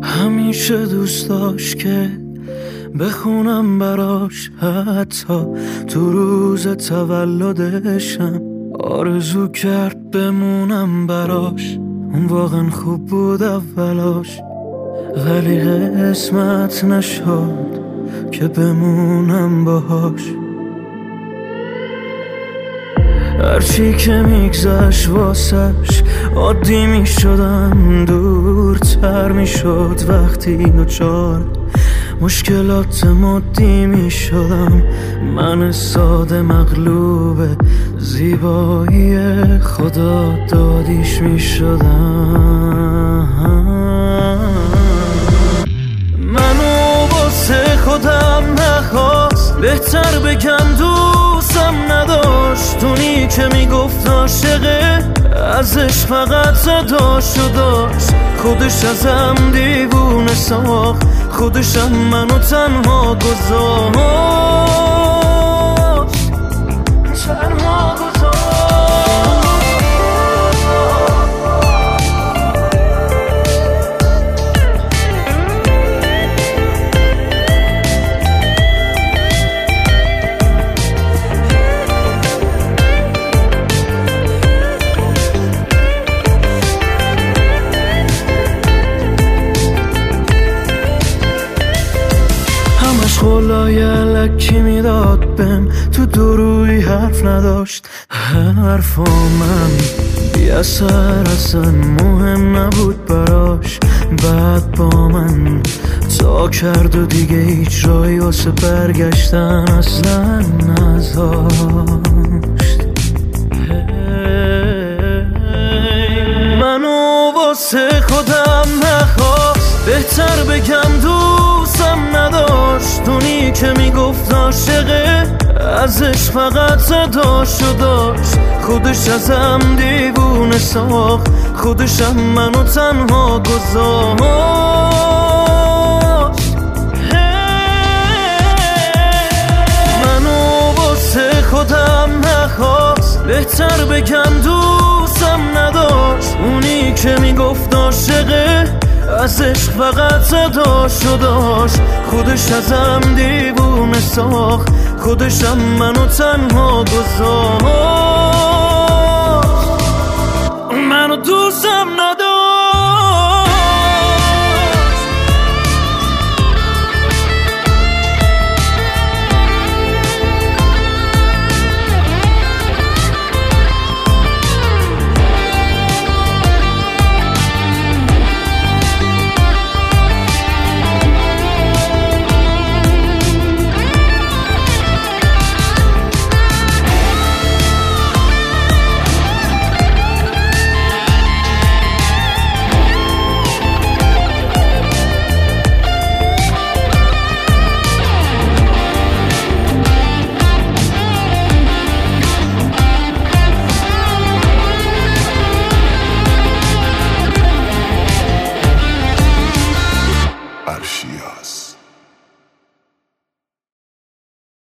همیشه دوست داشت که بخونم براش، حتی تو روز تولدشم آرزو کرد بمونم براش. اون واقعا خوب بود اولاش، ولی قسمت نشد که بمونم باهاش. هرچی که میگذشت واسش عادی میشدم، دورتر میشد وقتی دچار مشکلات مادی میشدم. من ساده مغلوب زیبایی خدا دادیش میشدم. منو واسه خودم نخواست، بهتر بگم دوستم نداشت. اونی که میگفت عاشقه ازش فقط صداش رو داشت. خودش ازم دیوونه ساخت، خودشم منو تنها گذاشت. خلای لکی میداد بهم، تو دروی حرف نداشت. حرفا من بی اثر اصلا مهم نبود براش. بعد با من تا کرد و دیگه هیچ رایی واسه برگشتن اصلا نذاشت. منو واسه خودم نخواست، بهتر بگم دوستم نداشت. اونی که میگفت عاشقه ازش فقط صداشو داشت. خودش ازم دیوونه ساخت، خودشم منو تنها گذاشت. منو واسه خودم نخواست، بهتر بگم دوستم نداشت. اونی که میگفت عاشقه ازش فقط صداشو داشت. خودش ازم دیوونه ساخت، خودشم منو تنها گذاشت. منو دوستم